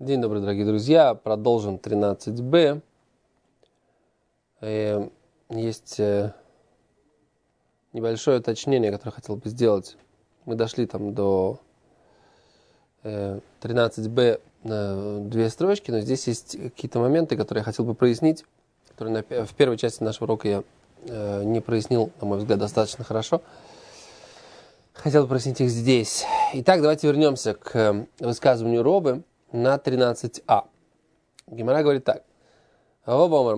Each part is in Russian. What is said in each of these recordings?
День добрый, дорогие друзья. Продолжим 13b. Есть небольшое уточнение, которое хотел бы сделать. Мы дошли там до 13b на 2 строчки, но здесь есть какие-то моменты, которые я хотел бы прояснить, которые в первой части нашего урока я не прояснил, на мой взгляд, достаточно хорошо. Хотел бы прояснить их здесь. Итак, давайте вернемся к высказыванию Робы на 13а. Гемара говорит так. Что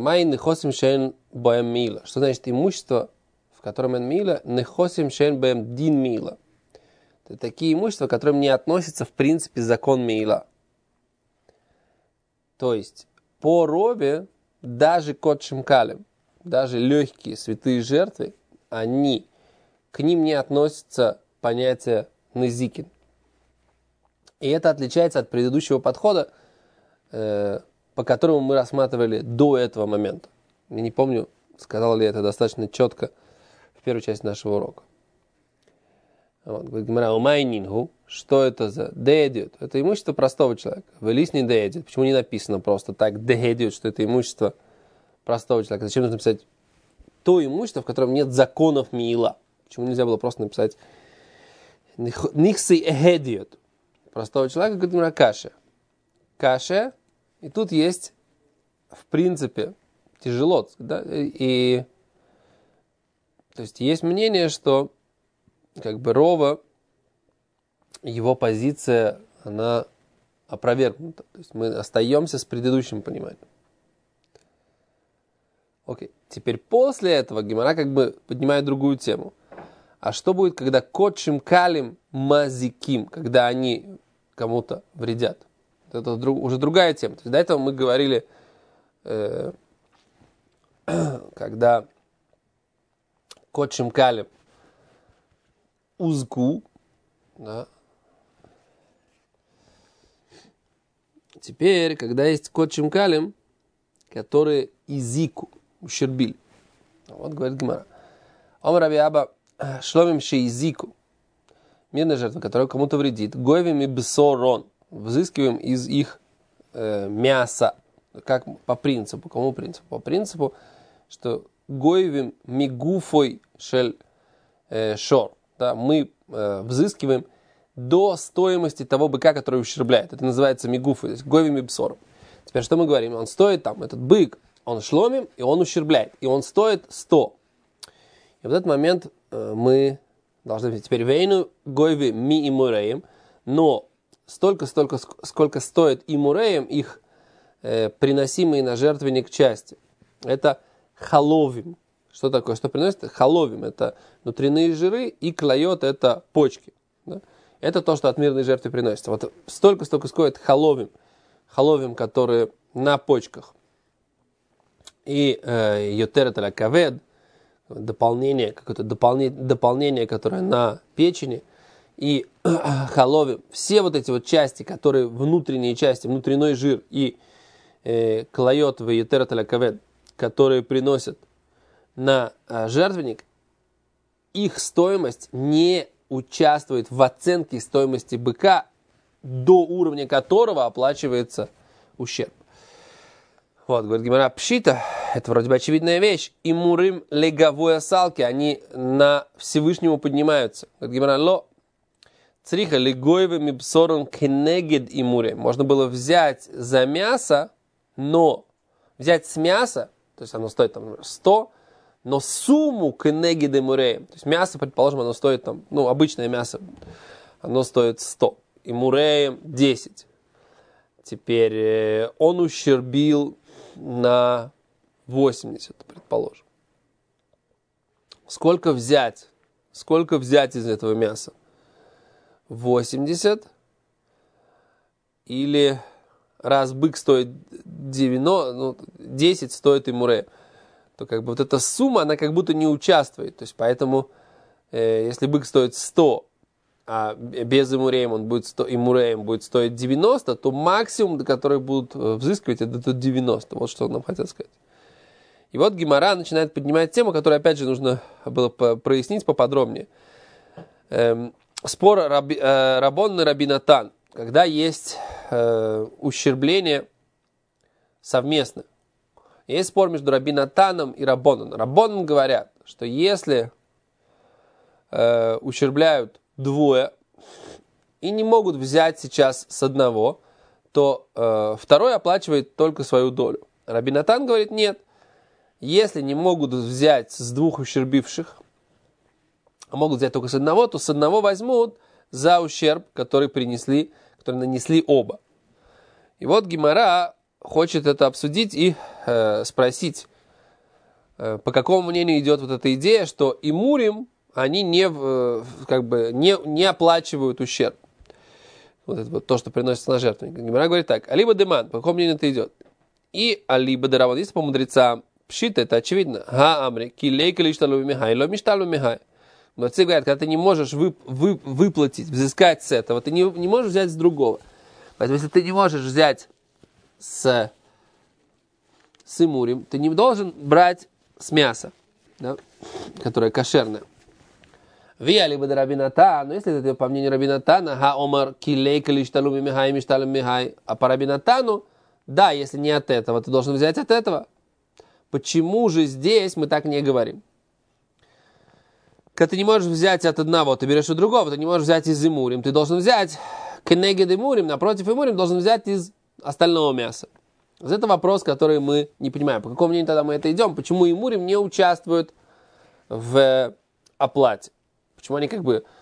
значит имущество, в котором эн мила, нехосим шен бэм дин мила? Это такие имущества, к которым не относится в принципе закон мила. То есть по Робе даже кот шимкалем, даже легкие святые жертвы, к ним не относится понятие незикин. И это отличается от предыдущего подхода, по которому мы рассматривали до этого момента. Я не помню, сказал ли я это достаточно четко в первой части нашего урока. Вот, говорит Гемара, умайнингу, что это за деэдиот? Это имущество простого человека. Вылисни деэдиот. Почему не написано просто так деэдиот, что это имущество простого человека? Зачем нужно писать то имущество, в котором нет законов миила? Почему нельзя было просто написать нихсы эхедиот? Простого человека, говорит Гемара, каша. Каша, и тут есть, в принципе, тяжело, да, и то есть есть мнение, что как бы Рова, его позиция, она опровергнута. То есть мы остаемся с предыдущим пониманием. Окей. Теперь после этого Гемара как бы поднимает другую тему. А что будет, когда кот шимкалим мазиким, когда они кому-то вредят? Это уже другая тема. То есть до этого мы говорили, когда кот шимкалим узгу, да. Теперь, когда есть кот шимкалим, которые изику, ущербили. Вот говорит Гемара. Омар Раби Аба шломим шеизику. Мирная жертва, которая кому-то вредит. Гойвим и бсорон. Взыскиваем из их мяса. Как по принципу? Кому принципу? По принципу, что гойвим мигуфой шель шор. Да, мы взыскиваем до стоимости того быка, который ущербляет. Это называется мигуфой, то есть гойвим и бсором. Теперь что мы говорим? Он стоит там, этот бык, он шломим, и он ущербляет. И он стоит 100. И в этот момент мы должны теперь вейну гойви ми и муреем, но столько, сколько стоит и муреем их приносимые на жертвенник части. Это халовим. Что такое? Что приносит? Халовим. Это внутренние жиры, и клайот – это почки. Да? Это то, что от мирной жертвы приносится. Вот столько стоит халовим. Халовим, которые на почках. И йотер – это кавед, дополнение, какое-то дополнение, которое на печени. И халовим. Все вот эти вот части, которые внутренние части, внутренний жир и клайот в йотер – это кавед, которые приносят на жертвенник, их стоимость не участвует в оценке стоимости быка, до уровня которого оплачивается ущерб. Вот, говорит Гемара, пшита, это вроде бы очевидная вещь, и мурим леговой салки, они на Всевышнему поднимаются. Говорит Гемара, ло, цриха легоевым и псором кенегед и мурим. Можно было взять за мясо, но взять с мяса, то есть оно стоит там 100, но сумму кенегед и муреем, то есть мясо, предположим, оно стоит там, обычное мясо, оно стоит 100, и муреем 10. Теперь он ущербил на 80, предположим. Сколько взять из этого мяса? 80? Или раз бык стоит 90, 10 стоит и муреем, то как бы вот эта сумма, она как будто не участвует. То есть поэтому, если бык стоит 100, а без имуреем он будет 100, и муреем будет стоить 90, то максимум, до которого будут взыскивать, это 90. Вот что он нам хотел сказать. И вот Гемара начинает поднимать тему, которую, опять же, нужно было прояснить поподробнее. Спор Рабон и Раби Натан. когда есть ущербление совместное. Есть спор между Раби Натаном и Раббоном. Раббоном говорят, что если ущербляют двое и не могут взять сейчас с одного, то второй оплачивает только свою долю. Раби Натан говорит, нет. Если не могут взять с двух ущербивших, а могут взять только с одного, то с одного возьмут за ущерб, который нанесли оба. И вот Гемара хочет это обсудить и спросить, по какому мнению идет вот эта идея, что имурим, они не оплачивают ущерб. Вот это вот то, что приносится на жертвенник. Гемара говорит так, алиба деман, по какому мнению это идет? И алиба дераван, если по мудрецам, пшита, это очевидно. Ха амри, килейка лишталу михай, ло мишталу михай. Мудрецы говорят, когда ты не можешь выплатить, взыскать с этого, ты не можешь взять с другого. Поэтому если ты не можешь взять с имурим, ты не должен брать с мяса, да, которое кошерное. Вия либо Раби Натан, но если это по мнению Раби Натана, ха омар килейка лишталу михай, мишталу михай, а по Раби Натану, да, если не от этого, ты должен взять от этого. Почему же здесь мы так не говорим? Когда ты не можешь взять от одного, ты берешь у другого, ты не можешь взять из имурим, ты должен взять кенегед имурим, напротив имурим, должен взять из остального мяса. Это вопрос, который мы не понимаем. По какому мнению тогда мы это идем? Почему имурим не участвуют в оплате? Почему они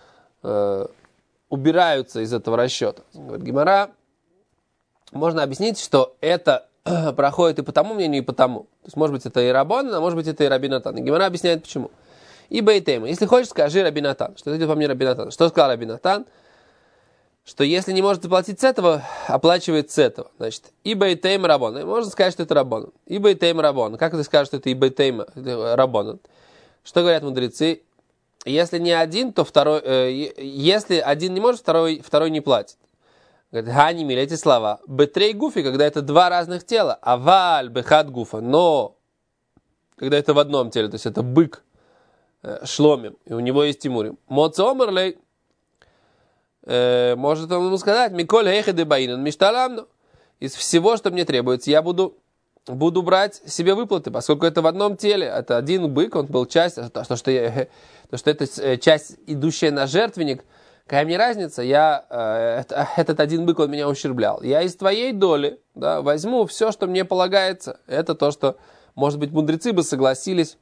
убираются из этого расчета? Говорит Гемара, можно объяснить, что это проходит и по тому мнению, и по тому. То есть, может быть, это и Раббан, а может быть, это и Раби Натан. И Гемара объясняет, почему. И бейтейма. Если хочешь, скажи Раби Натан. Что это идет по мнению Раби Натана? Что сказал Раби Натан? Что если не может заплатить с этого, оплачивает с этого. Значит, и бейтейма Раббан. Можно сказать, что это Раббан. И бейтейма Раббан. Как ты скажешь, что это и бейтейма Раббан? Что говорят мудрецы? Если не один, то второй... если один не может, второй не платит. Говорит, хани мили, эти слова. Бетрей гуфи, когда это два разных тела. Аваль бехат гуфа. Но когда это в одном теле, то есть это бык шломим, и у него есть имурим. Моца омерлей, может он ему сказать, Миколь хейхеде баинан мишталамну. Из всего, что мне требуется, я буду брать себе выплаты, поскольку это в одном теле. Это один бык, он был часть, то, что это часть, идущая на жертвенник. Какая мне разница, этот один бык, он меня ущерблял. Я из твоей доли, да, возьму все, что мне полагается. Это то, что, может быть, мудрецы бы согласились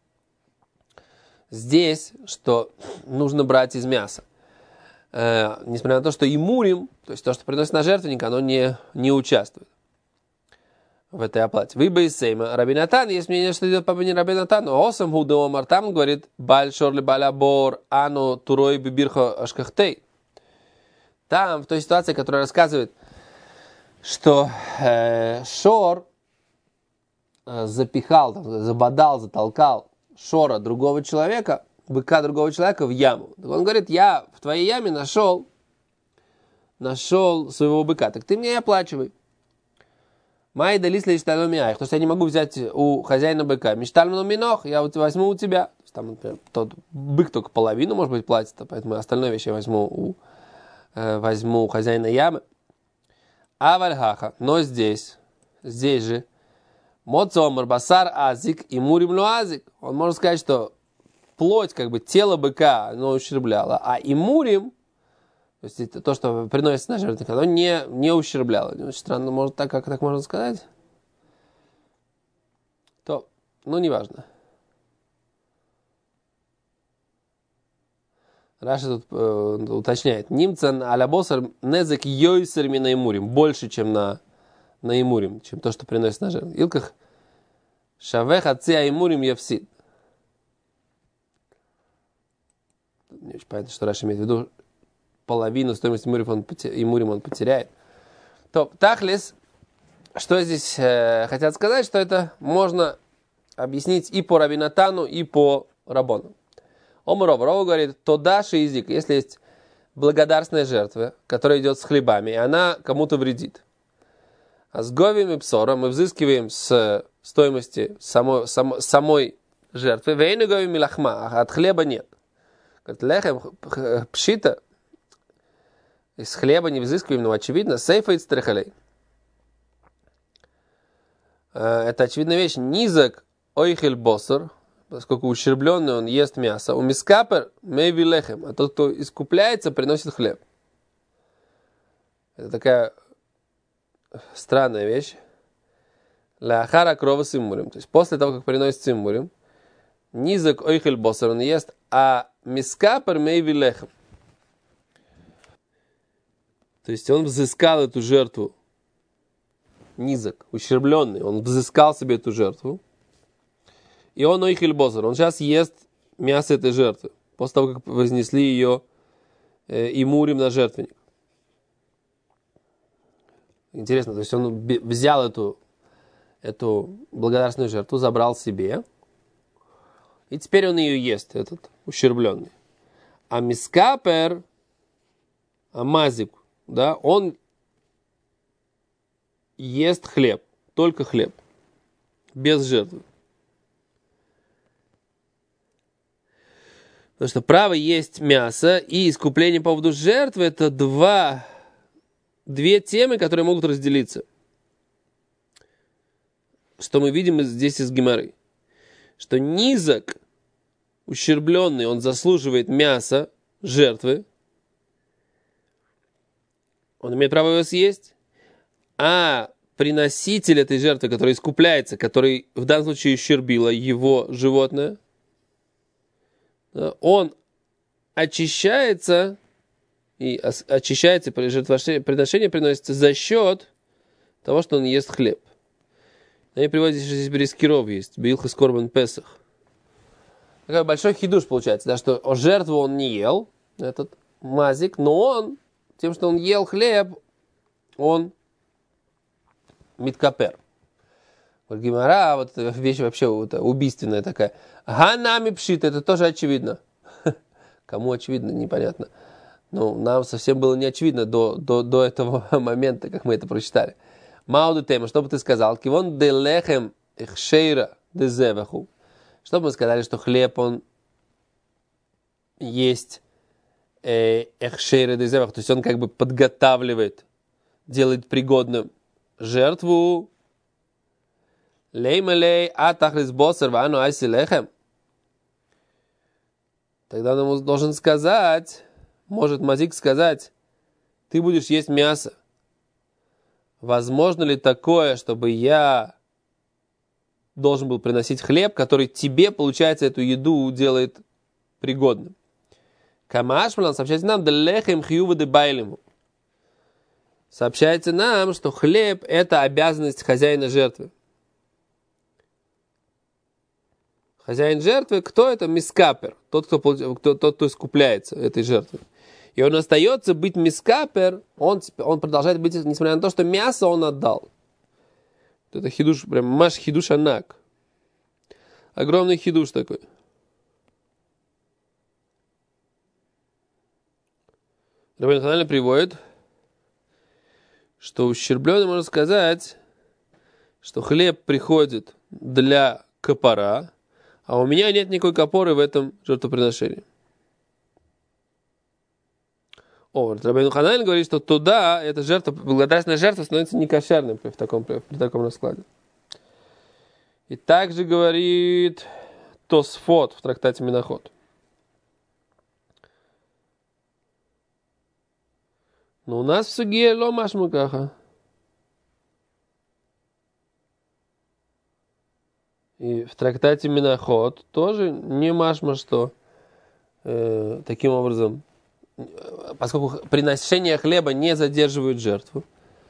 здесь, что нужно брать из мяса. Несмотря на то, что имурим, то есть то, что приносит на жертвенник, оно не участвует в этой оплате. Вы бы из Сейма. Раби Натан, есть мнение, что идет по мнению Раби Натана. Осам худео мартам говорит, баль шорли баля бор, ану турой бибирхо ашкахтей. Там, в той ситуации, которая рассказывает, что шор затолкал шора другого человека, быка другого человека в яму. Он говорит, я в твоей яме нашел своего быка, так ты мне и оплачивай. Май далис лишталу миай. То есть я не могу взять у хозяина быка. Миштальману минох, я возьму у тебя. То есть, там, например, тот бык только половину, может быть, платит, поэтому остальное вещь я возьму у хозяина ямы. Авальхаха. Но здесь же моцомар басар азик и мурим луазик. Он может сказать, что плоть, тело быка, оно ущербляло, а имурим, то есть это то, что приносится на жертвенник, оно не ущербляло. Очень странно, может, так можно сказать? То, неважно. Раша тут уточняет. Нимцан алябосар незек йойсер ми на имурим. Больше, чем на имурим, чем то, что приносит на жертвенник. Илках шавех ация имурим явсид. Не очень понятно, что Раша имеет в виду. Половину стоимости имурим он потеряет. То, тахлис, что здесь хотят сказать, что это можно объяснить и по Раби Натану, и по Раббону. Рава говорит, то даши изик, если есть благодарственная жертва, которая идет с хлебами, и она кому-то вредит. А с говим и псором мы взыскиваем с стоимости самой жертвы. Вейну говим и лахма, а от хлеба нет. Лехем пшита, из хлеба не взыскиваем, но очевидно, сейфа и стрехалей. Это очевидная вещь. Низок ойхель босер, поскольку ущербленный он ест мясо. У мискапер мейви лехем, а тот, кто искупляется, приносит хлеб. Это такая странная вещь. Ляхара крова симмурим. То есть после того, как приносит симмурим, низок ойхель босер он ест, а мискапер мейви лехем. То есть он взыскал эту жертву. Низок, ущербленный. Он взыскал себе эту жертву. И он ойхель босер. Он сейчас ест мясо этой жертвы. После того, как вознесли ее и мурим на жертвенник. Интересно, то есть он взял эту благодарственную жертву, забрал себе. И теперь он ее ест, этот ущербленный. А мискапер, амазик, да, он ест хлеб, только хлеб, без жертвы. Потому что право есть мясо и искупление по поводу жертвы — это две темы, которые могут разделиться. Что мы видим здесь из Гемары. Что низок, ущербленный, он заслуживает мяса, жертвы. Он имеет право его съесть. А приноситель этой жертвы, который искупляется, который в данном случае ущербило его животное, он очищается, и очищается, приношение приносится за счет того, что он ест хлеб. Они приводят, что здесь берескиров есть, беилхас корбан песах. Такой большой хидуш получается, да, что жертву он не ел, этот мазик, но он, тем, что он ел хлеб, он миткапер. Вот Гемара, вот вещь вообще вот, убийственная такая. Ганами пшит, это тоже очевидно. Кому очевидно, непонятно. Ну, нам совсем было не очевидно до этого момента, как мы это прочитали. Мауду тема, что бы ты сказал? Кивон де лехем эхшейра де зеваху. Что бы мы сказали, что хлеб, он есть эхшейра де зеваху, то есть он как бы подготавливает, делает пригодным жертву. Леймалей атахлис босер вану айси лехем. Тогда он ему должен сказать, может мазик сказать, ты будешь есть мясо. Возможно ли такое, чтобы я должен был приносить хлеб, который тебе, получается, эту еду делает пригодным? Камашмалан сообщается нам, делехем хьюва де байлему. Сообщается нам, что хлеб – это обязанность хозяина жертвы. Хозяин жертвы, кто это? Мискапер. Тот, кто искупляется этой жертвой. И он остается быть мискапер, он продолжает быть, несмотря на то, что мясо он отдал. Это хидуш, прям маш хидуш анак. Огромный хидуш такой. Рабейну Хананель приводит, что ущербленный можно сказать, что хлеб приходит для капора, а у меня нет никакой капоры в этом жертвоприношении. Рабейну Хананель говорит, что туда эта жертва, благодарственная жертва становится некошерной при таком раскладе. И также говорит Тосфот в трактате Минохот. Но у нас в суге ло машму каха. И в трактате Минохот тоже не машма, что таким образом, поскольку приношение хлеба не задерживает жертву,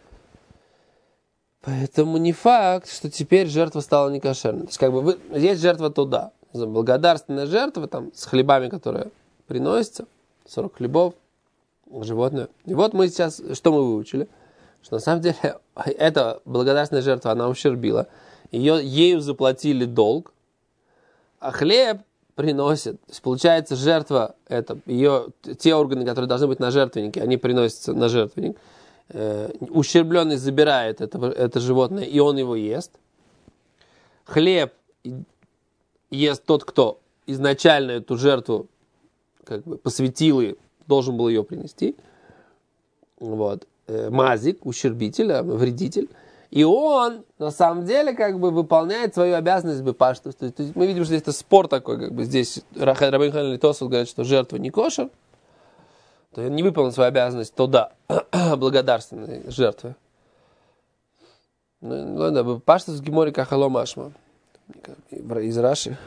поэтому не факт, что теперь жертва стала некошерной. То есть, как бы, есть жертва туда, благодарственная жертва там, с хлебами, которые приносятся, 40 хлебов, животное. И вот мы сейчас, что мы выучили? Что на самом деле эта благодарственная жертва, она ущербила. Ею заплатили долг, а хлеб приносит. То есть, получается, жертва, это те органы, которые должны быть на жертвеннике, они приносятся на жертвенник. Ущербленный забирает это животное, и он его ест. Хлеб ест тот, кто изначально эту жертву как бы посвятил и должен был ее принести. вот, мазик, ущербитель, вредитель, и он, на самом деле, как бы выполняет свою обязанность бепаштус. То есть мы видим, что это спор такой, как бы здесь Рабейн Хаnan Литосов говорит, что жертва не кошер, то он не выполнил свою обязанность, то да, благодарственной жертвы. Ну, ладно, бепаштус в Геморе кахало машма. Из Раши.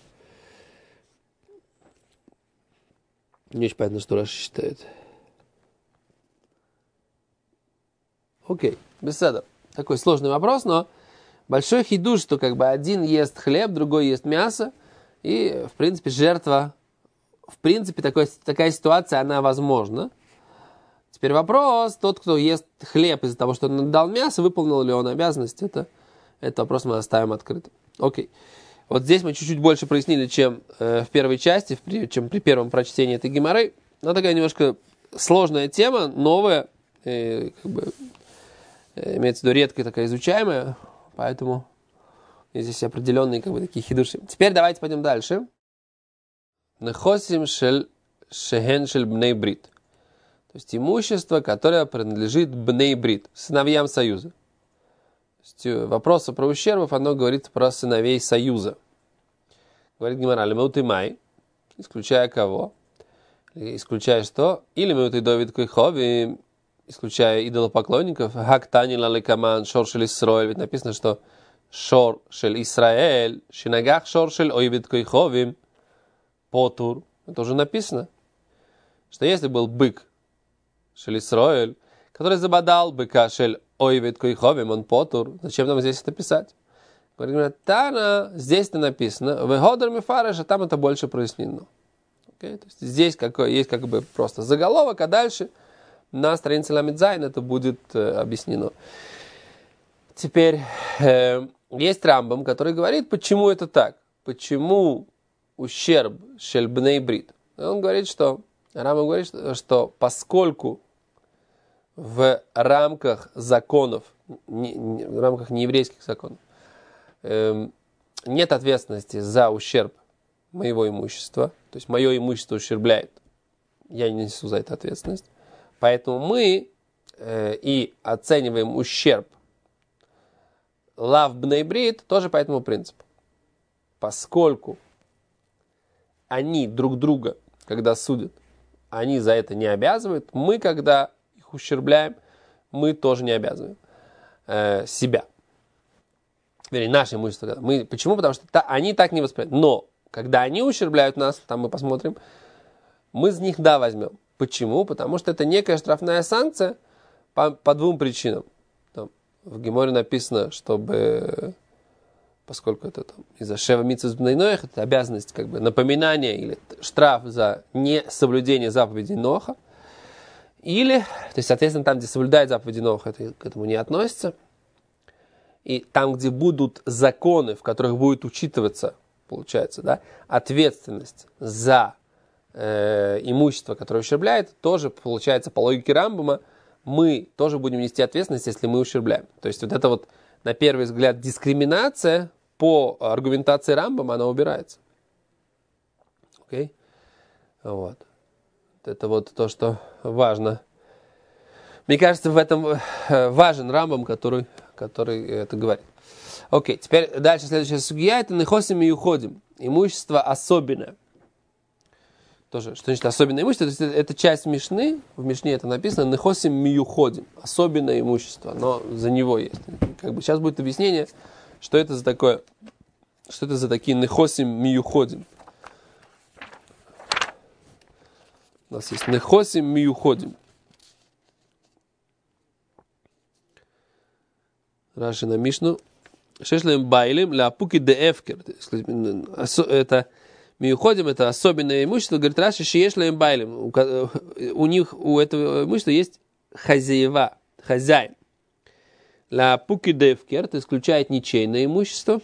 Не очень понятно, что Раши считает. Окей, беседа. Такой сложный вопрос, но большой хидуш, что как бы один ест хлеб, другой ест мясо, и, в принципе, жертва, в принципе, такая ситуация, она возможна. Теперь вопрос, тот, кто ест хлеб из-за того, что он отдал мясо, выполнил ли он обязанность, это вопрос мы оставим открытым. Окей. Вот здесь мы чуть-чуть больше прояснили, чем в первой части, чем при первом прочтении этой геморры. Но такая немножко сложная тема, новая, как бы, имеется в виду редко такая изучаемая, поэтому здесь определенные как бы такие хидуши. Теперь давайте пойдем дальше. Нехосим шехен шель бней брит. То есть имущество, которое принадлежит бней брит, сыновьям союза. То есть вопрос про ущербов, оно говорит про сыновей союза. Говорит Гемара, лемеуты май, исключая кого? Исключая что? Или меуты довид койхови, исключая идолопоклонников, хактани лаликаман шор шель Исраэль, ведь написано, что шор шель Исраэль, шинагах шор шель ойвид койховим, потур. Это уже написано, что если был бык шель Исраэль, который забодал быка шель ойвид койховим, он потур, зачем нам здесь это писать? Говорит, Тана, здесь это написано, вегодер мифареш, а там это больше прояснено. Okay? То есть здесь есть как бы просто заголовок, а дальше на странице Ламедзайн это будет объяснено. Теперь есть Рамбам, который говорит, почему это так. Почему ущерб шель бней брит. Он говорит, что Рамбам говорит, что поскольку в рамках законов, в рамках нееврейских законов, нет ответственности за ущерб моего имущества, то есть мое имущество ущербляет, я не несу за это ответственность. Поэтому мы и оцениваем ущерб лав бней брит тоже по этому принципу. Поскольку они друг друга, когда судят, они за это не обязывают, мы, когда их ущербляем, мы тоже не обязываем себя. Вернее, наше имущество. Почему? Потому что они так не воспринимают. Но, когда они ущербляют нас, там мы посмотрим, мы с них возьмем. Почему? Потому что это некая штрафная санкция по двум причинам. Там, в Геморе написано, чтобы, поскольку это там, из-за шева мицвот бней ноах, это обязанность, как бы напоминание или штраф за несоблюдение заповедей Ноха. Или, то есть, соответственно, там, где соблюдает заповеди Ноха, это к этому не относится. И там, где будут законы, в которых будет учитываться, получается, да, ответственность за имущество, которое ущербляет, тоже, получается, по логике Рамбама, мы тоже будем нести ответственность, если мы ущербляем. То есть вот это вот, на первый взгляд, дискриминация по аргументации Рамбама, она убирается. Окей? Вот. Это вот то, что важно. Мне кажется, в этом важен Рамбам, который это говорит. Окей, теперь дальше следующая сугья, это нехосим и уходим. Имущество особенное. Тоже, что значит особенное имущество? То есть это часть Мишны, в Мишне это написано, нехосим миюходим, особенное имущество, но за него есть. Как бы сейчас будет объяснение, что это за такое, что это за такие нехосим миюходим. У нас есть нехосим миюходим. Раши на Мишну. Шешлем байлем ля пуки де эфкер. Это миюходим, это особенное имущество. Говорит Раши, шешлем байлем. У них, у этого имущества есть хозяева, хозяин. Ля пуки де эфкер, это исключает ничейное имущество.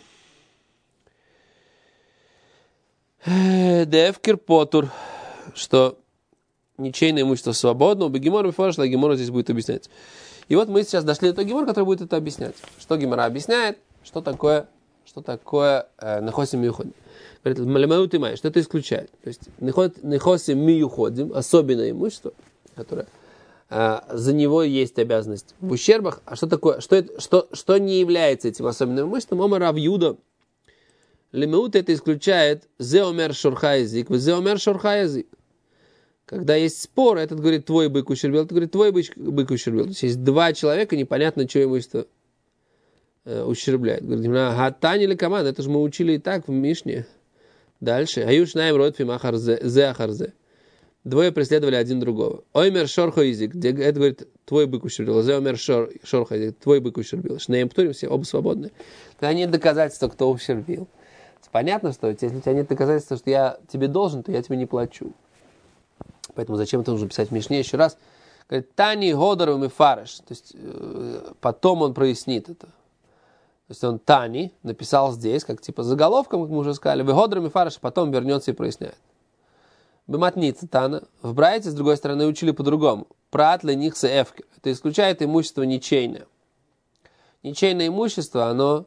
Де эфкер потур, что ничейное имущество свободно. У Гемора Мефораш, Гемора здесь будет объяснять. И вот мы сейчас дошли до того Гемора, который будет это объяснять. Что Гемора объясняет, что такое нехосим миюходим. Говорит, малемаю ты маешь, что это исключает. То есть нехосим миюходим, особенное имущество, которое за него есть обязанность в ущербах. А что такое, что не является этим особенным имуществом? Омар Рав Юда лемеут это исключает зеомер шорхаязик, зеомер шорхаязик. Когда есть спор, этот говорит, твой бык ущербил, этот говорит, твой бык ущербил. То есть есть два человека, непонятно, что имущество ущербляет. Говорит, гатань или команда, это же мы учили и так в Мишне. Дальше. Аюш наем родфим ахарзе ахарзе. Двое преследовали один другого. Оймер шорхаязик, это говорит, твой бык ущербил. Зеомер шорхаязик, твой бык ущербил. Шнеем птурим, все оба свободны. Когда нет доказательства, кто ущербил. Понятно, что если у тебя нет доказательства, что я тебе должен, то я тебе не плачу. Поэтому зачем это нужно писать в Мишне еще раз? Говорит, Тани Годоров и Фареш. То есть, потом он прояснит это. То есть, он Тани написал здесь, как типа заголовком, как мы уже сказали, в Годоров и Фареш, потом вернется и проясняет. Бематница Тана. В Брайте, с другой стороны, учили по-другому. Прат для них эфкер. Это исключает имущество ничейное. Ничейное имущество, оно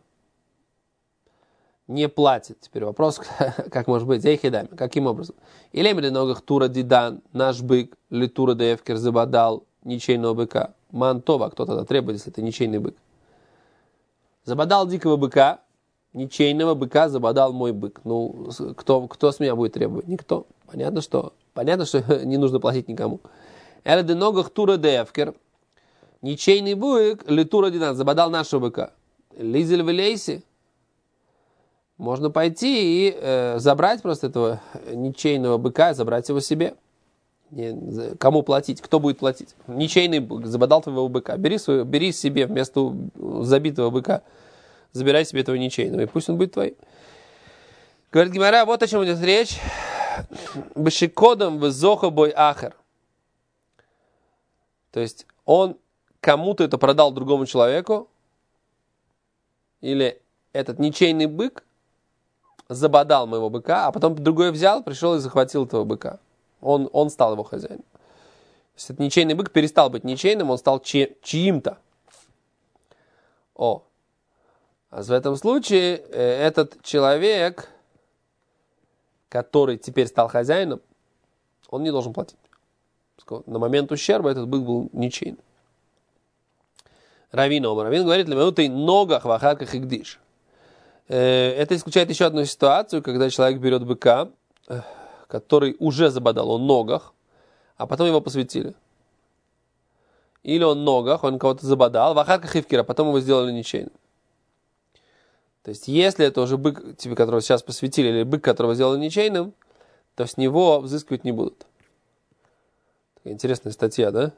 не платит. Теперь вопрос, как может быть, зейхидами, каким образом? Или мне ногах тура дидан, наш бык, ли тура деевкер забодал ничейного быка. Мантова, кто тогда требует, если это ничейный бык? Забодал дикого быка, ничейного быка забодал мой бык. Ну, кто с меня будет требовать? Никто. Понятно, что не нужно платить никому. Или де ногах тура деевкер, ничейный бык, ли тура дидан, забодал нашего быка. Лизель в лейсе. Можно пойти и забрать просто этого ничейного быка, забрать его себе. Кому платить? Кто будет платить? Ничейный бык забодал твоего быка. Бери себе вместо забитого быка, забирай себе этого ничейного, и пусть он будет твоим. Говорит Гемара, вот о чем идет речь. Бешикодом везоха бой ахер. То есть он кому-то это продал другому человеку, или этот ничейный бык забодал моего быка, а потом другой взял, пришел и захватил этого быка. Он стал его хозяином. То есть этот ничейный бык перестал быть ничейным, он стал чьим-то. А в этом случае этот человек, который теперь стал хозяином, он не должен платить. На момент ущерба этот бык был ничейным. Равин говорит, лемеутой ногах в ахарках и гдиш. Это исключает еще одну ситуацию, когда человек берет быка, который уже забодал, он ногах, а потом его посвятили. Или он ногах, он кого-то забодал, в ахарках и вкира, потом его сделали ничейным. То есть, если это уже бык, тебе, которого сейчас посвятили, или бык, которого сделали ничейным, то с него взыскивать не будут. Такая интересная статья, да?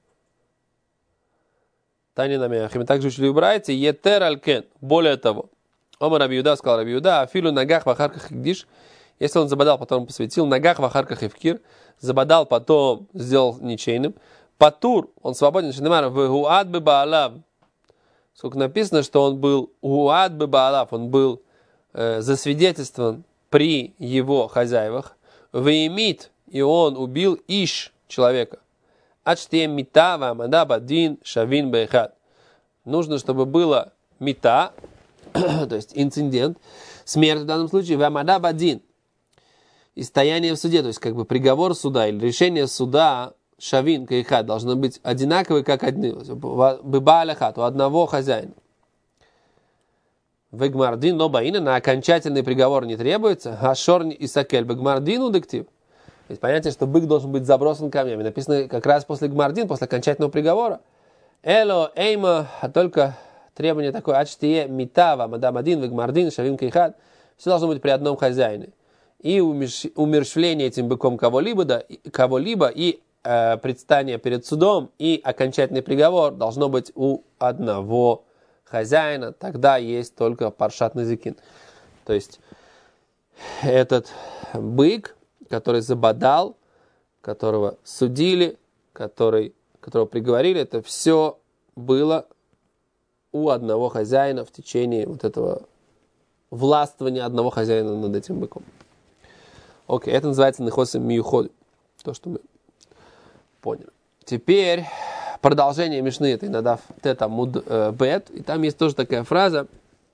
Тани намяхи. Мы также учили в Брайте, етер алькен. Более того, Омар Раби Юда сказал Раби Юда, афилу нагах в ахарках и гдиш. Если он забодал, потом посвятил, нагах в ахарках и вкир, забодал, потом сделал ничейным. Патур, он свободен, шенемар, в гуад бы баалав. Сколько написано, что он был гуад бы баалав, он был засвидетельствован при его хозяевах. Веемит, и он убил иш, человека. Ачтем мита вамада бадин шавин бейхат. Нужно, чтобы было мита, то есть инцидент, смерть в данном случае, вамада бадин, и стояние в суде, то есть как бы приговор суда или решение суда шавин кейхат должно быть одинаковый, как одни, быба аляхат, у одного хозяина. Вегмардин, но баина, на окончательный приговор не требуется, а шорни и сакель, вегмардин удектив. То есть понятие, что бык должен быть забросан камнями, написано как раз после гмардин, после окончательного приговора. Эло эйма, а только требование такое, ачтие митава, мадам один, вегмардин, шавин кейхат, все должно быть при одном хозяине. И умерщвление этим быком кого-либо и предстание перед судом, и окончательный приговор должно быть у одного хозяина. Тогда есть только паршат назикин. То есть этот бык, который забодал, которого судили, которого приговорили, это все было у одного хозяина в течение вот этого властвования одного хозяина над этим быком. Окей, это называется нехосем миюход, то, что мы поняли. Теперь продолжение Мишны, это инадав тета муд бет, и там есть тоже такая фраза,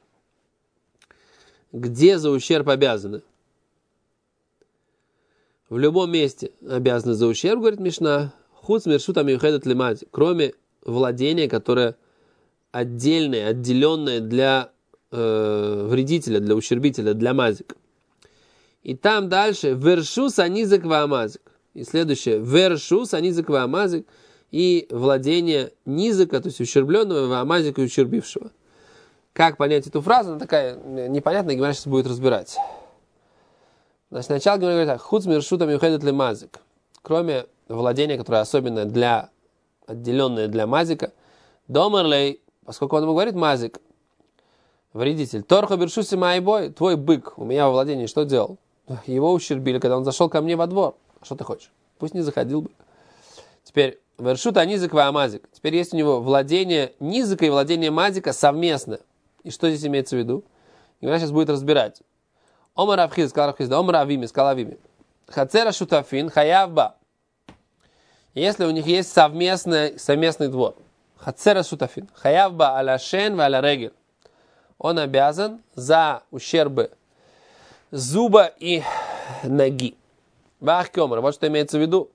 где за ущерб обязаны. В любом месте обязаны за ущерб, говорит Мишна, хуц мершута миюхедет лемази, кроме владения, которое отдельное, отделенное для вредителя, для ущербителя, для мазика. И там дальше вершус анизик ваамазик. И следующее вершус анизик ваамазик и владение низика, то есть ущербленного, ваамазика и ущербившего. Как понять эту фразу? Она такая непонятная, Гемара сейчас будет разбирать. Значит, сначала Гемара говорит так: хуц мершута миюхедет лемазик. Кроме владения, которое особенно отделенное для мазика, домерлей, поскольку он ему говорит мазик, вредитель, торхо бершуси майбой, твой бык у меня во владении что делал? Его ущербили, когда он зашел ко мне во двор. Что ты хочешь? Пусть не заходил бы. Теперь, вершута низик ваамазик. Теперь есть у него владение низика и владение мазика совместно. И что здесь имеется в виду? И она сейчас будет разбирать. Омар Авхиз, сказал Авхиз, Омар Авими, сказал Авими. Хацера шутафин, хаявба. Если у них есть совместный двор. Хацера шутафин, хаявба аля шен ва аля регель. Он обязан за ущербы зуба и ноги. Вахкемер, вот что имеется в виду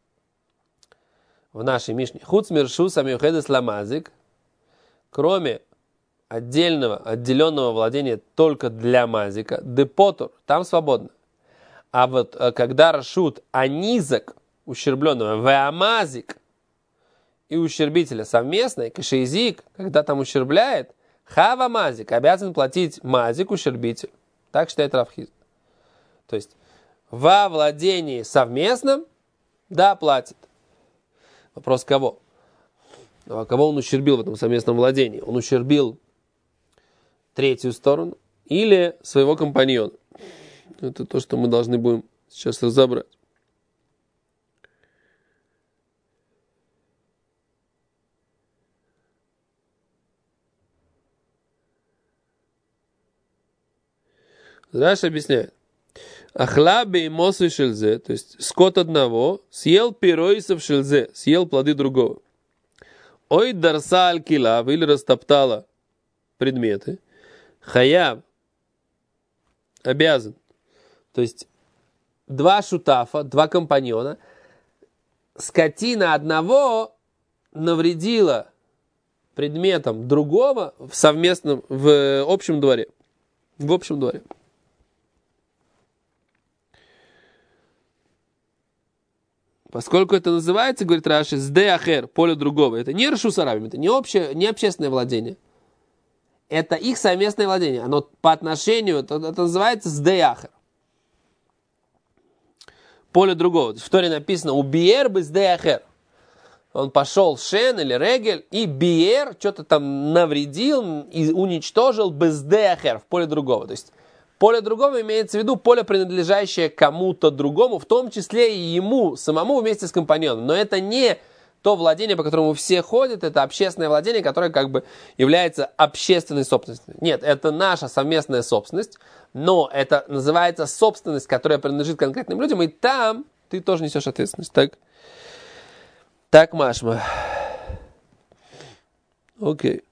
в нашей Мишне. Хуц миршус амиухедес ламазик, кроме отделенного владения только для мазика, депотур, там свободно. А вот когда рашут анизак, ущербленного, веамазик и ущербителя совместный, кашейзик, когда там ущербляет, хава мазик, обязан платить мазик, ущербитель. Так считает Рав Хизда. То есть, во владении совместном, да, платит. Вопрос кого? А кого он ущербил в этом совместном владении? Он ущербил третью сторону или своего компаньона? Это то, что мы должны будем сейчас разобрать. Раши объясняет. Ахла беймосы шельзе, то есть скот одного, съел пиройсов шельзе, съел плоды другого. Ой дарса аль-килав, или растоптала предметы. Хаяб обязан. То есть два шутафа, два компаньона, скотина одного навредила предметом другого в совместном, в общем дворе. В общем дворе. Поскольку это называется, говорит Раши, сдеахер, поле другого. Это не рашус арабим, это не общественное владение. Это их совместное владение. Оно по отношению, это называется сдеахер. Поле другого. В Торе написано убиер бы сдеахер. Он пошел шен или регель и биер что-то там навредил и уничтожил бы сдеахер в поле другого. То есть поле другого имеется в виду поле, принадлежащее кому-то другому, в том числе и ему самому вместе с компаньоном. Но это не то владение, по которому все ходят, это общественное владение, которое как бы является общественной собственностью. Нет, это наша совместная собственность, но это называется собственность, которая принадлежит конкретным людям, и там ты тоже несешь ответственность. Так, Машма. Окей.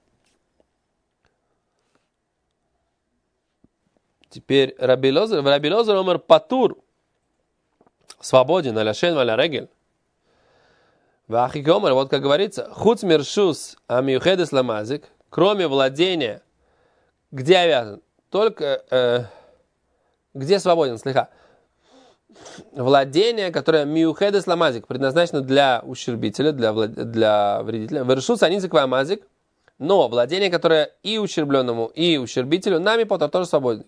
Теперь Раби Лозер омар патур, свободен, аля шен, аля регель. Вахик омар, вот как говорится, хуц миршус амиюхедес ламазик, кроме владения, где обязан? Только, где свободен, слегка. Владение, которое миюхедес ламазик, предназначено для ущербителя, для вредителя. Вершус анизик вамазик, но владение, которое и ущербленному, и ущербителю, нами потом тоже свободен.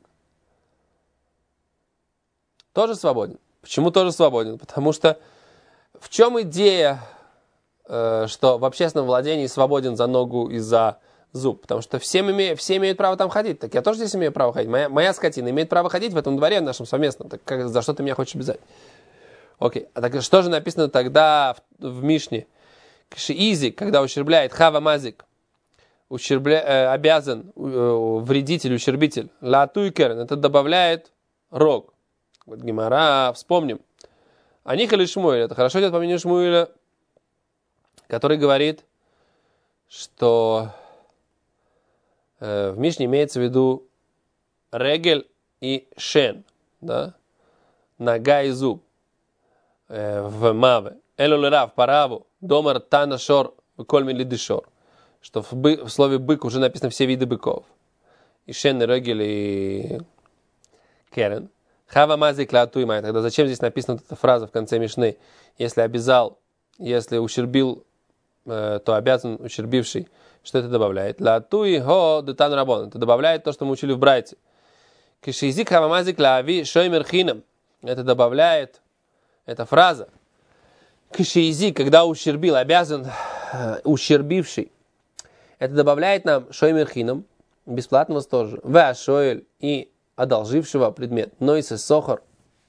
Тоже свободен. Почему тоже свободен? Потому что в чем идея, что в общественном владении свободен за ногу и за зуб? Потому что все имеют право там ходить. Так я тоже здесь имею право ходить. Моя скотина имеет право ходить в этом дворе нашем совместном. Так за что ты меня хочешь обязать? Окей. А так что же написано тогда в Мишне? Изик, когда ущербляет, хава мазик, обязан вредитель, ущербитель. Ла туйкерн, это добавляет рог. Вот Гемара, вспомним. Аниха или Шмуэль, это хорошо идет по мнению Шмуэля, который говорит, что в Мишне имеется в виду регель и шен, да? Нога и зуб в маве. Элулерав, параву, домар танашор, кольми лидишор. Что в слове бык уже написано все виды быков. И шен, и регель, и керен. Хава мазик ла туймай. Тогда зачем здесь написана эта фраза в конце Мишны? Если обязал, если ущербил, то обязан ущербивший. Что это добавляет? Ла туй го детан рабон. Это добавляет то, что мы учили в Брайте. Кишизик хава мазик ла ави шоймер хинам. Это добавляет, эта фраза. Кишизик, когда ущербил, обязан ущербивший. Это добавляет нам шоймер хинам, бесплатного сторожа. Ва шоэль и одолжившего предмет. Но и сохар,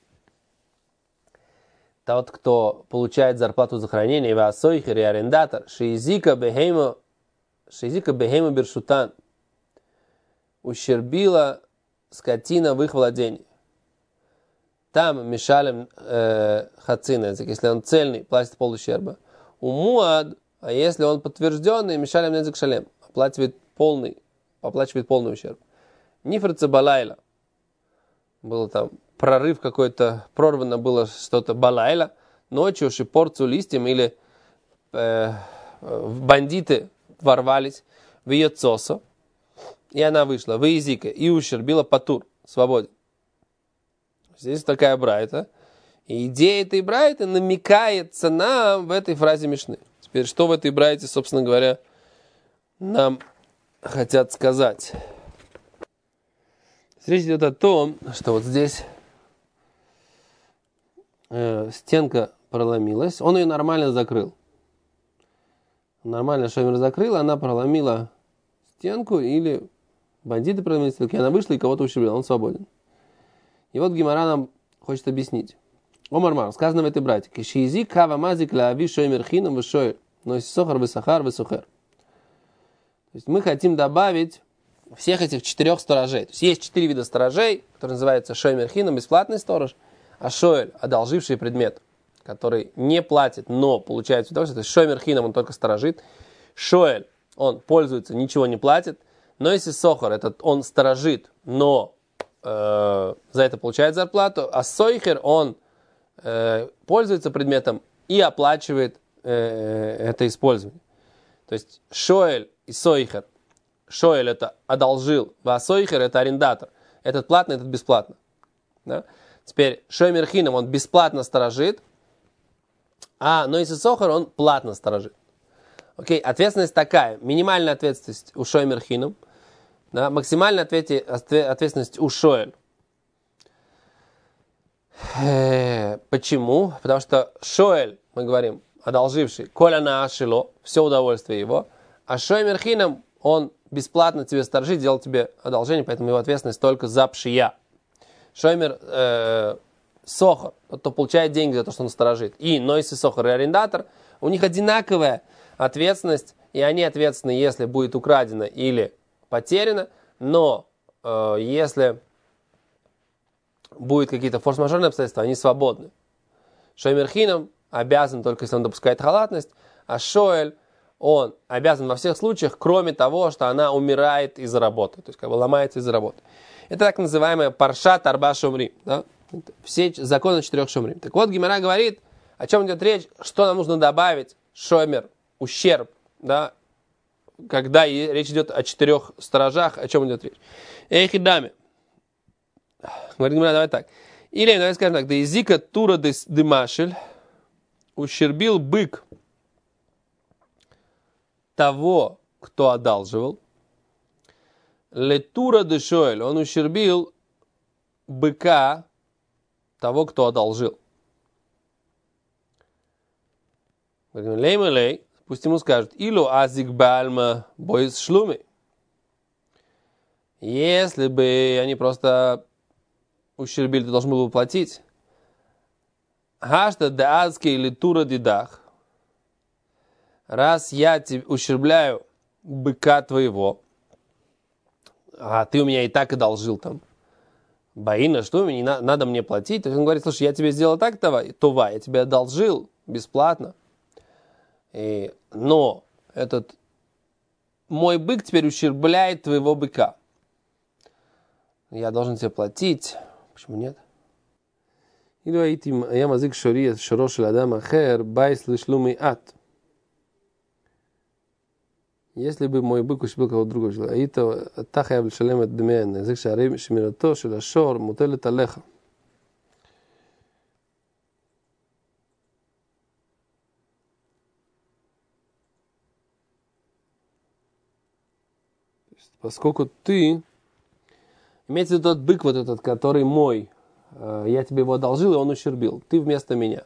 тот, кто получает зарплату за хранение, ва сойхер и арендатор, шизика бехейма бершутан, ущербила скотина в их владении. Там мешалем хацина, если он цельный, платит пол ущерба. Умуад, а если он подтвержденный, мешалем незик шалем, оплачивает полный ущерб. Нифрца балайла. Был там прорыв какой-то, прорвано было что-то балайла, ночью порцию листьем или бандиты ворвались в ее цосо, и она вышла в языке и ущербила патур, свободен. Здесь такая брайта. И идея этой брайты намекается нам в этой фразе Мишны. Теперь, что в этой брайте, собственно говоря, нам хотят сказать? Речь идет о том, что вот здесь стенка проломилась, он ее нормально закрыл. Нормально шомер закрыл, она проломила стенку, или бандиты проломили стенку, и она вышла и кого-то ущербила, он свободен. И вот Гемара нам хочет объяснить. Омар, сказано в этой брате, кишиизик хава мазик лаави шоймер хинам вешоэль, но если сохар весахар весухер. То есть мы хотим добавить всех этих 4 сторожей. То есть есть 4 вида сторожей, которые называются шоймер хинам, бесплатный сторож, а шоэль, одолживший предмет, который не платит, но получает удовольствие. То есть шоймер хинам, он только сторожит. Шоэль, он пользуется, ничего не платит. Но если сохар, этот он сторожит, но за это получает зарплату, а сойхер, он пользуется предметом и оплачивает это использование. То есть шоэль и сойхер. Шоэль это одолжил, а сойхер это арендатор. Этот платно, этот бесплатно. Да? Теперь шоймер хинам, он бесплатно сторожит, но если сохар, он платно сторожит. Окей, ответственность такая. Минимальная ответственность у шоймер хинам. Да, максимальная ответственность у шоэль. Почему? Потому что шоэль, мы говорим, одолживший, коля на ашило, все удовольствие его, а шоймер хинам, он бесплатно тебе сторожит, делал тебе одолжение, поэтому его ответственность только за пшия. Шоймер сохар, тот, кто получает деньги за то, что он сторожит, и нойси сохар и арендатор, у них одинаковая ответственность, и они ответственны, если будет украдено или потеряно, но если будет какие-то форс-мажорные обстоятельства, они свободны. Шоймер хинам обязан только если он допускает халатность, а шоэль, он обязан во всех случаях, кроме того, что она умирает из-за работы, то есть как бы ломается из-за работы. Это так называемая паршат арба шомрим, да? Все законы 4 шомрим. Так вот, Гемара говорит, о чем идет речь, что нам нужно добавить, шомер, ущерб, да? Когда речь идет о 4 сторожах, о чем идет речь. Эх и даме. Говорит Гемара, давай так. Или, давай скажем так, да языка тура демашель ущербил бык того, кто одалживал. Летура дешоэль, он ущербил быка того, кто одолжил. Лей-малей, пусть ему скажут, илу азик бальма бойс шлуми. Если бы они просто ущербили, ты должен был платить. Хашта да азки или тура дидах. Раз я тебе ущербляю быка твоего, а ты у меня и так одолжил там. Баина, что мне надо мне платить? То есть он говорит, слушай, я тебе сделал так, това, я тебе одолжил бесплатно. Но этот мой бык теперь ущербляет твоего быка. Я должен тебе платить. Почему нет? אילו היה מזיק שורו של אדם אחר, байс лишлумי ат. Если бы мой бык ушибил кого-то другого человека, так я бы шалем от дмен, язык шарим шмирато шел ашор мутелет алеха. Поскольку ты, имеется в виду тот бык вот этот, который мой, я тебе его одолжил, и он ущербил, ты вместо меня.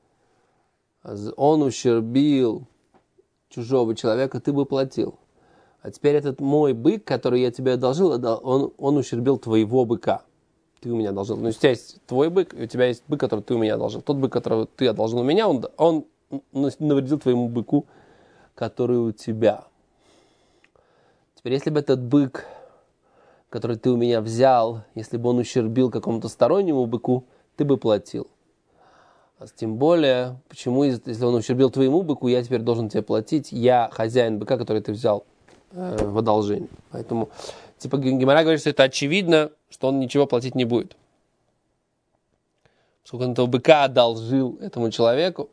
Он ущербил чужого человека, ты бы платил. А теперь этот мой бык, который я тебе одолжил, он ущербил твоего быка. Ты у меня одолжил. Ну, у тебя есть твой бык, и у тебя есть бык, который ты у меня одолжил. Тот бык, который ты одолжил у меня, он навредил твоему быку, который у тебя. Теперь, если бы этот бык, который ты у меня взял, если бы он ущербил какому-то стороннему быку, ты бы платил. А тем более, почему, если он ущербил твоему быку, я теперь должен тебе платить, я хозяин быка, который ты взял в одолжение. Поэтому, типа, Гемара говорит, что это очевидно, что он ничего платить не будет. Поскольку он этого быка одолжил этому человеку.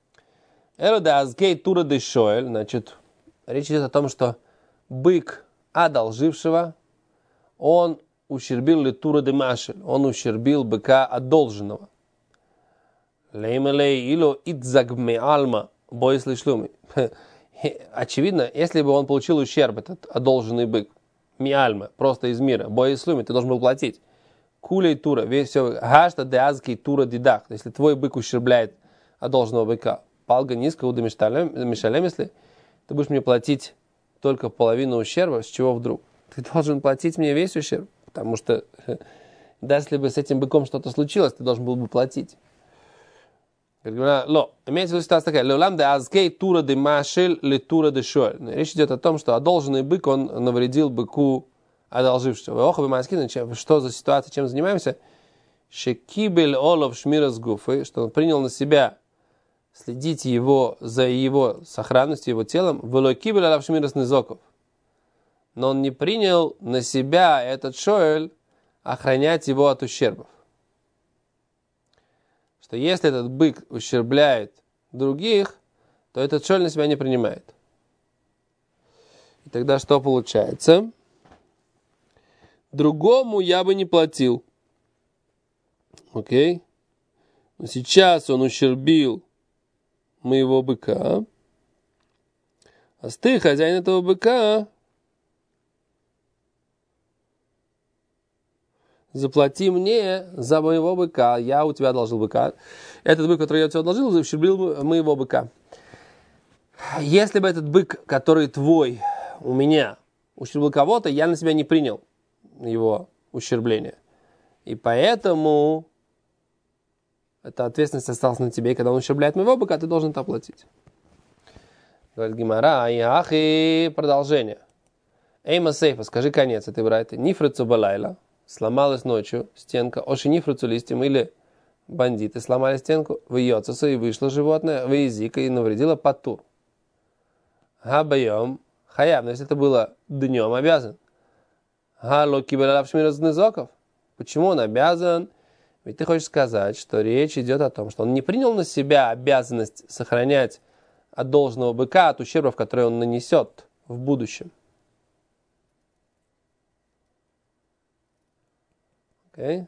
Значит, речь идет о том, что бык одолжившего, он ущербил литура де машель, он ущербил быка одолженного. Очевидно, если бы он получил ущерб, этот одолженный бык, миальма, просто из мира, боислуми, ты должен был платить. Кулей тура, весь все, гашта де азкий тура дидах, если твой бык ущербляет одолженного быка, палга низко, уда мишалем, если ты будешь мне платить только половину ущерба, с чего вдруг? Ты должен платить мне весь ущерб, потому что даже если бы с этим быком что-то случилось, ты должен был бы платить. Имеется в виду ситуация такая. Речь идет о том, что одолженный бык, он навредил быку одолжившего. Что за ситуация, чем занимаемся? Шекибель олов шмирас гуфы, что он принял на себя следить за его сохранностью, его телом. Велокибель олов шмирас низоков. Но он не принял на себя этот шоэль охранять его от ущербов. Что если этот бык ущербляет других, то этот шоэль на себя не принимает. И тогда что получается? Другому я бы не платил. Окей? Но сейчас он ущербил моего быка. А ты, хозяин этого быка, заплати мне за моего быка. Я у тебя одолжил быка. Этот бык, который я у тебя одолжил, ущербил моего быка. Если бы этот бык, который твой, у меня, ущербил кого-то, я на себя не принял его ущербление. И поэтому эта ответственность осталась на тебе. И когда он ущербляет моего быка, ты должен это оплатить. Говорит Гемара, и продолжение. Эйма сейфа, скажи конец этой брайты. Нифрицу балайла. Сломалась ночью стенка, ошинифруцу листьем, или бандиты сломали стенку, выйдется, и вышло животное, выязика и навредило патур. Габайом, хаяб, но если это было днем, обязан. Галоки белалавшмирас низоков. Почему он обязан? Ведь ты хочешь сказать, что речь идет о том, что он не принял на себя обязанность сохранять от должного быка от ущербов, которые он нанесет в будущем. Okay.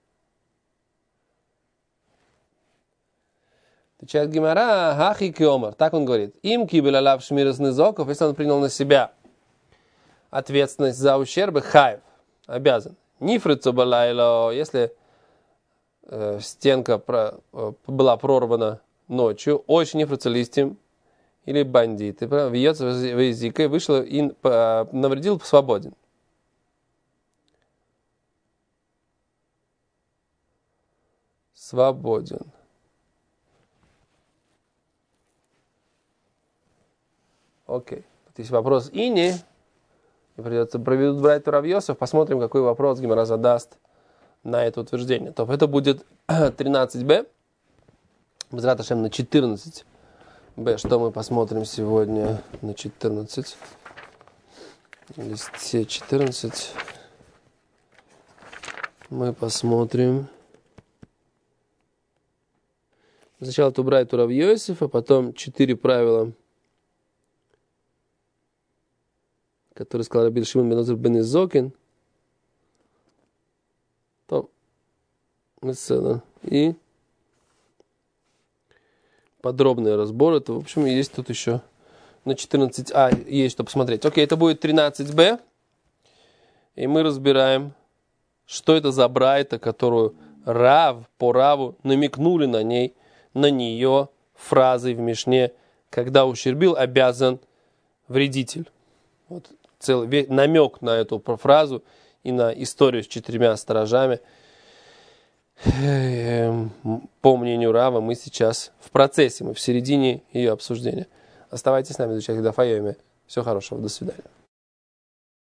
Отвечает Гемара, хахи киомар. Так он говорит. Им кибель алав шмирас низоков, если он принял на себя ответственность за ущербы, хайв, обязан. Нифрицу балайло, если стенка была прорвана ночью, очень нифрицу листьем, или бандиты, въется в язык, вышел и навредил, свободен. Свободен. Окей. Тут есть вопрос Ини. И придется брать Рав Йосеф. Посмотрим, какой вопрос Гемара задаст на это утверждение. То это будет 13b. Безрат Ашем на 14b. Что мы посмотрим сегодня на 14? На листе 14. Мы посмотрим Сначала Тубрайту Рав Йосефа, потом 4 правила, которые сказал Раби Шимон бен Элазар бен Изокин. И подробный разбор. Это, в общем, есть тут еще на 14а, есть что посмотреть. Окей, это будет 13б. И мы разбираем, что это за брайта, которую Рав по Раву намекнули на нее фразой в Мишне, когда ущербил, обязан вредитель. Вот целый намек на эту фразу и на историю с 4 сторожами. По мнению Рава, мы сейчас в процессе, мы в середине ее обсуждения. Оставайтесь с нами, изучайте Даф Йоми. Всего хорошего, до свидания.